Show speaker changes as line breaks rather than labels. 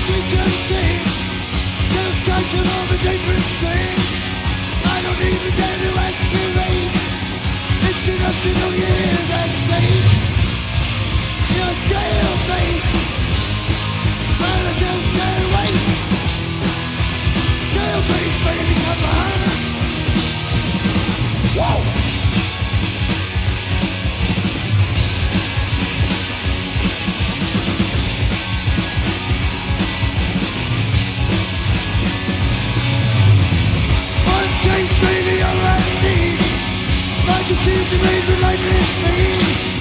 sweet tempting, satisfaction of his apron strings. I don't even dare to escalate. It's enough to know you're in that state. You're a jailbait, but I just can't wait. Jailbait, baby, come on. Whoa! Taste maybe all I need. Like the season made me like this me.